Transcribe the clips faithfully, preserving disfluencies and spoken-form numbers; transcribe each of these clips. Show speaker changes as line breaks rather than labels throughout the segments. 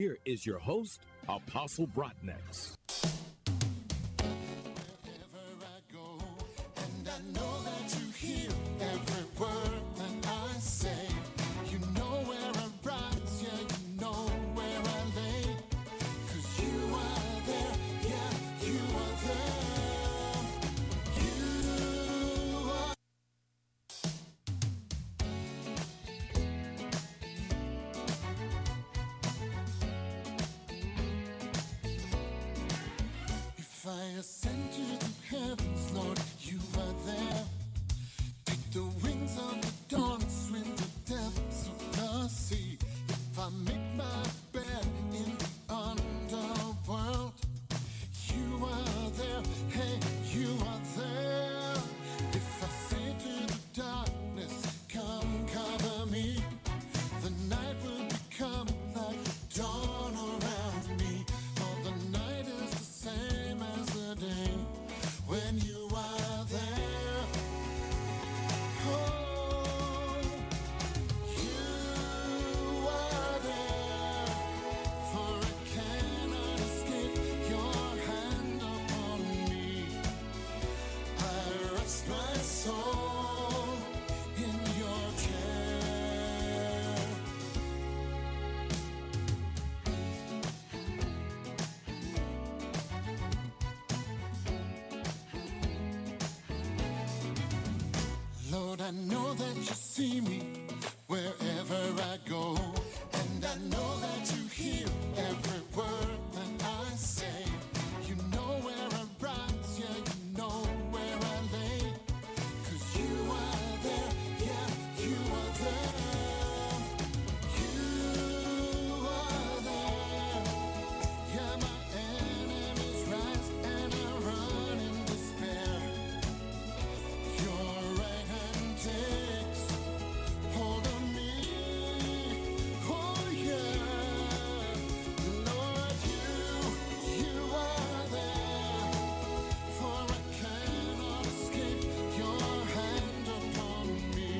Here is your host, Apostle Brotnex.
Wherever I go, and I know that you hear every word that I say. You know where I rise, yeah, you know where I lay. 'Cause you are there, yeah, you are there. You are. If I ascend to the heavens, Lord, you are there. Take the wings of the dawn, swim the depths of the sea. If I make my bed in the underworld, you are there, hey, you are there. If I say to the darkness, come cover me, the night will become like dawn around me. For the night is the same as the day when you are there. Oh, you are there, for I cannot escape your hand upon me. I rest my soul in your care. Lord, I know that you see me wherever I go, and I know that you hear every word that I say. You know where I rise, yeah, you know where I lay. 'Cause you are there, yeah, you are there. You are there. Yeah, my enemies rise and I run in despair. Your right hand takes hold of me. Oh yeah, Lord, you, you are there. For I cannot escape your hand upon me.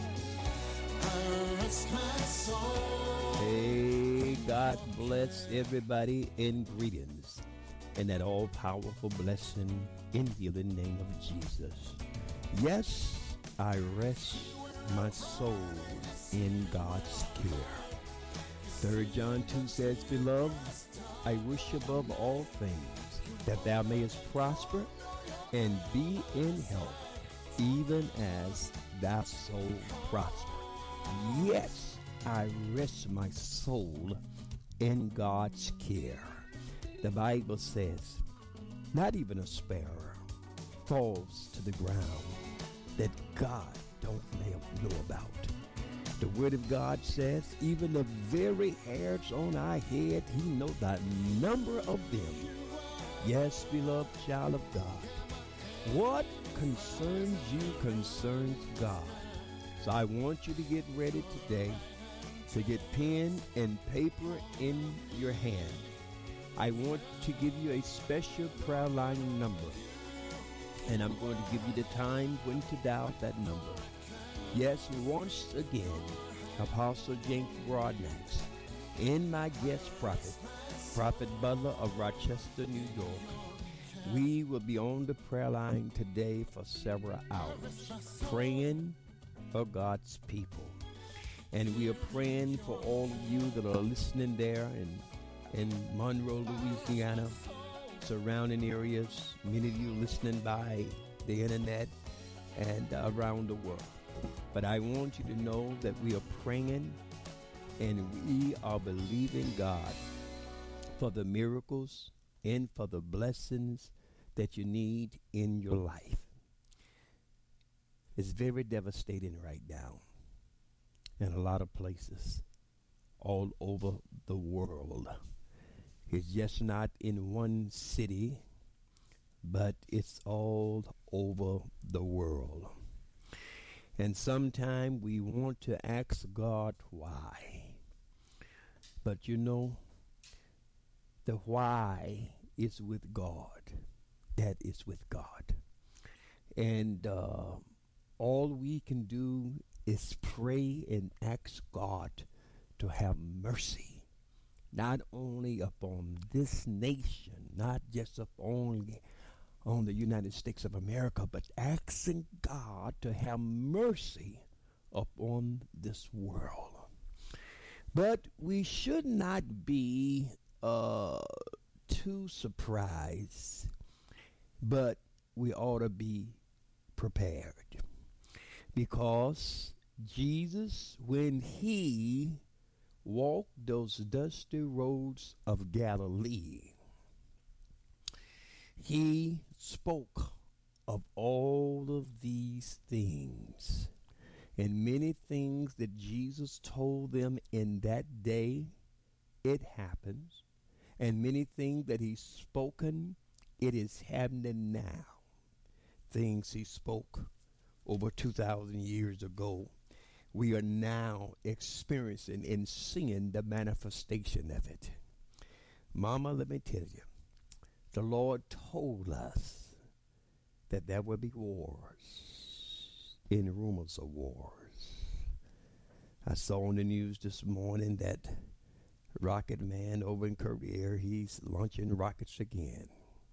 I rest my soul.
Hey, God bless everybody and greetings in that all-powerful blessing in healing name of Jesus. Yes, I rest my soul in God's care. Third John two says, Beloved, I wish above all things that thou mayest prosper and be in health, even as thy soul prosper. Yes, I rest my soul in God's care. The Bible says, not even a sparrow falls to the ground that God don't know about. The word of God says, even the very hairs on our head, he knows the number of them. Yes, beloved child of God, what concerns you concerns God. So I want you to get ready today to get pen and paper in your hand. I want to give you a special prayer line number, and I'm going to give you the time when to dial that number. Yes, once again, Apostle James Broadnax and my guest prophet, Prophet Butler of Rochester, New York. We will be on the prayer line today for several hours, praying for God's people. And we are praying for all of you that are listening there in, in Monroe, Louisiana, surrounding areas, many of you listening by the internet and uh, around the world. But I want you to know that we are praying and we are believing God for the miracles and for the blessings that you need in your life. It's very devastating right now in a lot of places all over the world. It's just not in one city, but it's all over the world. And sometimes we want to ask God why. But you know, the why is with God. That is with God. And uh, all we can do is pray and ask God to have mercy not only upon this nation, not just upon on the United States of America, but asking God to have mercy upon this world. But we should not be uh, too surprised, but we ought to be prepared. Because Jesus, when he walked those dusty roads of Galilee, he spoke of all of these things. And many things that Jesus told them in that day, it happens. And many things that he's spoken, it is happening now. Things he spoke over two thousand years ago, we are now experiencing and seeing the manifestation of it. Mama, let me tell you, the Lord told us that there will be wars and rumors of wars. I saw on the news this morning that Rocket Man over in Korea, he's launching rockets again,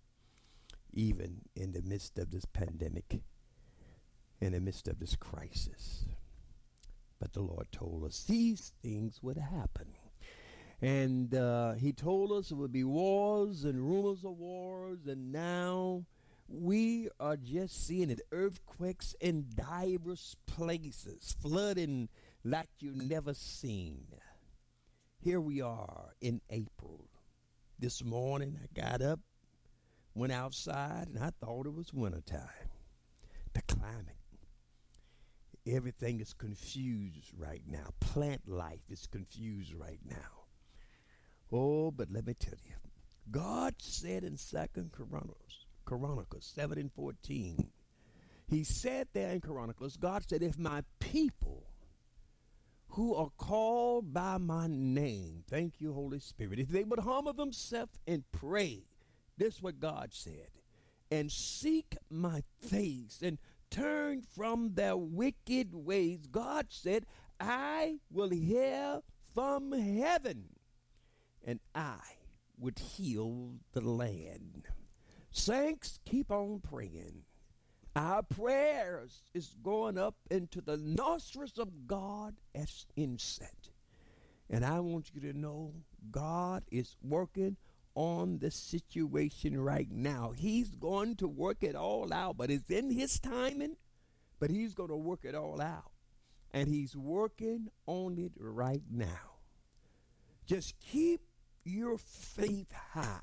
even in the midst of this pandemic, in the midst of this crisis. But the Lord told us these things would happen. And uh, he told us it would be wars and rumors of wars, and now we are just seeing it. Earthquakes in diverse places, flooding like you've never seen. Here we are in April. This morning I got up, went outside, and I thought it was wintertime. The climate, everything is confused right now. Plant life is confused right now. Oh, but let me tell you, God said in Second Chronicles, Chronicles seven and fourteen, he said there in Chronicles, God said, if my people who are called by my name, thank you, Holy Spirit, if they would humble themselves and pray, this is what God said, and seek my face and turn from their wicked ways, God said, I will hear from heaven and I would heal the land. Saints, keep on praying. Our prayers is going up into the nostrils of God as incense. And I want you to know God is working on the situation right now. He's going to work it all out, but it's in his timing, but he's going to work it all out. And he's working on it right now. Just keep your faith high.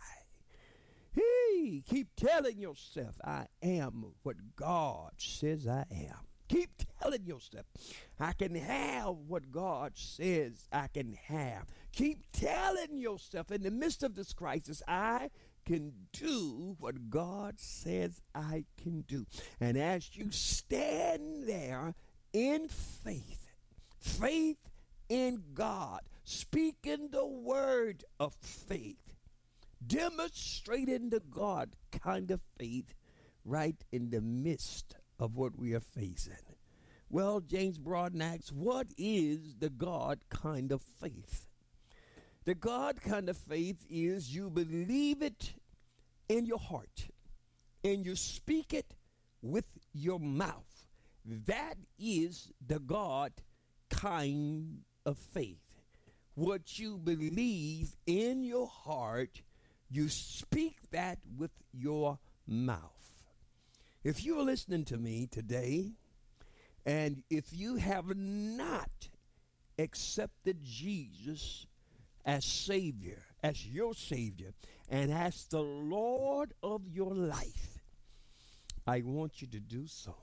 Hey, keep telling yourself, I am what God says I am. Keep telling yourself, I can have what God says I can have. Keep telling yourself, in the midst of this crisis, I can do what God says I can do. And as you stand there in faith, faith in God, speaking the word of faith, demonstrating the God kind of faith right in the midst of what we are facing. Well, James Broaden asks, what is the God kind of faith? The God kind of faith is you believe it in your heart and you speak it with your mouth. That is the God kind of faith. What you believe in your heart, you speak that with your mouth. If you're listening to me today, and if you have not accepted Jesus as Savior, as your Savior, and as the Lord of your life, I want you to do so.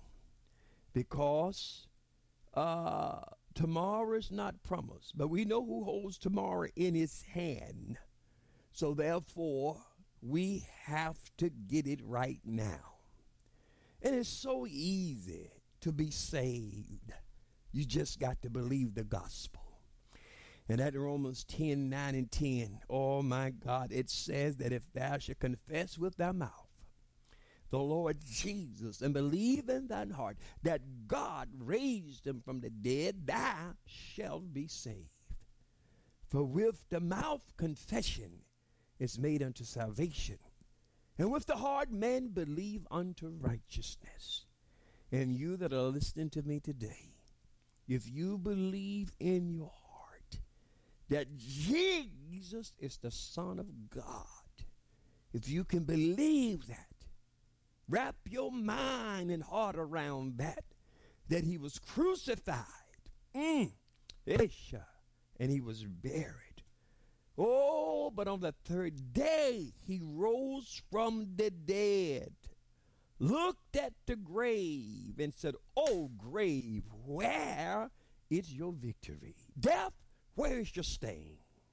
Because uh, tomorrow is not promised, but we know who holds tomorrow in his hand. So therefore, we have to get it right now. And it's so easy to be saved. You just got to believe the gospel. And that Romans ten, nine and ten, oh my God, it says that if thou shalt confess with thy mouth the Lord Jesus and believe in thine heart that God raised him from the dead, thou shalt be saved. For with the mouth confession is made unto salvation, and with the heart man believe unto righteousness. And you that are listening to me today, if you believe in your heart that Jesus is the Son of God, if you can believe that, wrap your mind and heart around that, that he was crucified, mm, and he was buried. Oh, but on the third day, he rose from the dead, looked at the grave and said, "Oh, grave, where is your victory? Death, where is your sting?"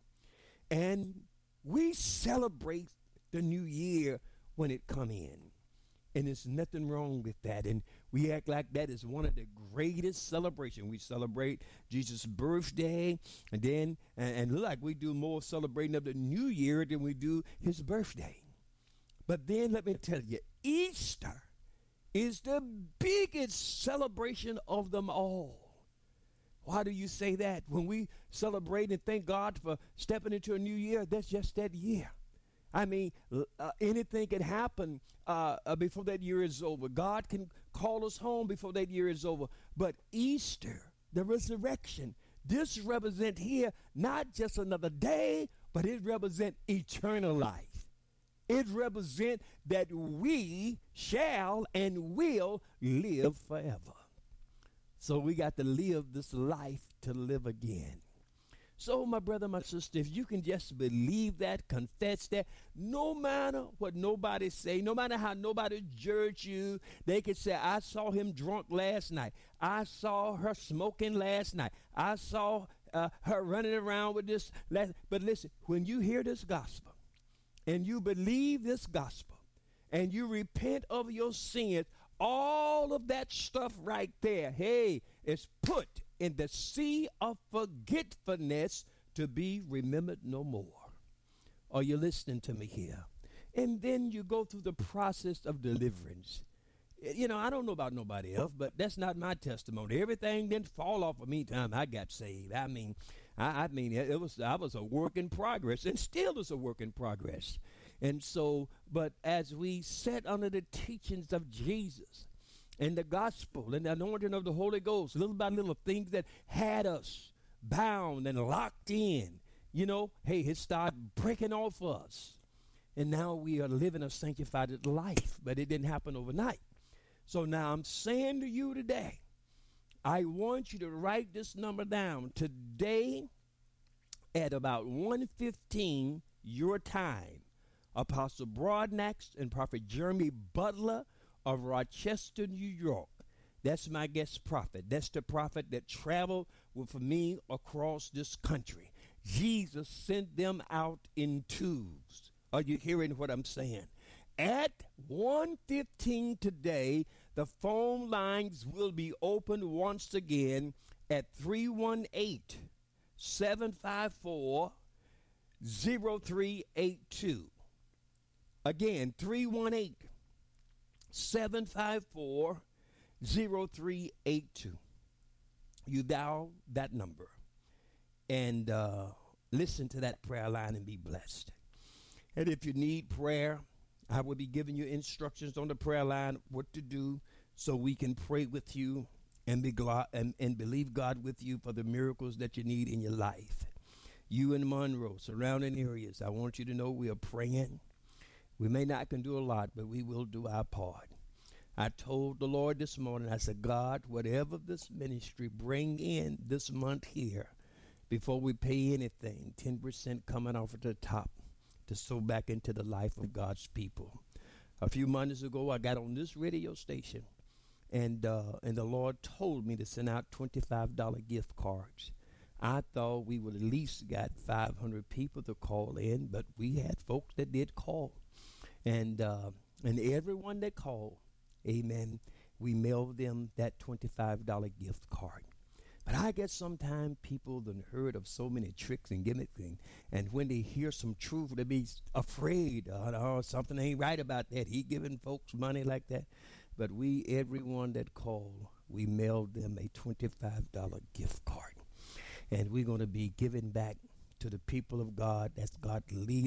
And we celebrate the new year when it come in. And there's nothing wrong with that. And we act like that is one of the greatest celebrations. We celebrate Jesus' birthday, and then, and, and look like we do more celebrating of the new year than we do his birthday. But then let me tell you, Easter is the biggest celebration of them all. Why do you say that? When we celebrate and thank God for stepping into a new year, that's just that year. I mean, uh, anything can happen uh, uh, before that year is over. God can call us home before that year is over. But Easter, the resurrection, this represents here not just another day, but it represents eternal life. It represents that we shall and will live forever. So we got to live this life to live again. So, my brother, my sister, if you can just believe that, confess that, no matter what nobody say, no matter how nobody judge you, they could say, "I saw him drunk last night. I saw her smoking last night. I saw uh, her running around with this." Last. But listen, when you hear this gospel and you believe this gospel and you repent of your sins, all of that stuff right there, hey, is put in the sea of forgetfulness to be remembered no more. Are you listening to me here? And then you go through the process of deliverance. You know, I don't know about nobody else, but that's not my testimony. Everything didn't fall off of me time I got saved. I mean, I, I mean, it was I was a work in progress, and still is a work in progress. And so, but as we sat under the teachings of Jesus and the gospel and the anointing of the Holy Ghost, little by little, things that had us bound and locked in, you know, hey, it started breaking off us. And now we are living a sanctified life, but it didn't happen overnight. So now I'm saying to you today, I want you to write this number down. Today at about one fifteen your time, Apostle Broadnax and Prophet Jeremy Butler of Rochester, New York. That's my guest prophet. That's the prophet that traveled with me across this country. Jesus sent them out in twos. Are you hearing what I'm saying? At one fifteen today, the phone lines will be open once again at three one eight, seven five four, zero three eight two. Again, three one eight, seven five four, zero three eight two. You dial that number and uh, listen to that prayer line and be blessed. And if you need prayer, I will be giving you instructions on the prayer line, what to do so we can pray with you and, be gl- and, and believe God with you for the miracles that you need in your life. You in Monroe, surrounding areas, I want you to know we are praying. We may not can do a lot, but we will do our part. I told the Lord this morning, I said, God, whatever this ministry bring in this month here, before we pay anything, ten percent coming off at the top to sow back into the life of God's people. A few months ago, I got on this radio station, and uh, and the Lord told me to send out twenty-five dollar gift cards. I thought we would at least got five hundred people to call in, but we had folks that did call. And uh, and everyone that called, amen, we mailed them that twenty-five dollar gift card. But I guess sometimes people done heard of so many tricks and gimmicks, and, and when they hear some truth, they be afraid. Uh, oh, something ain't right about that. He giving folks money like that. But we, everyone that called, we mailed them a twenty-five dollar gift card. And we're going to be giving back to to the people of God as God lead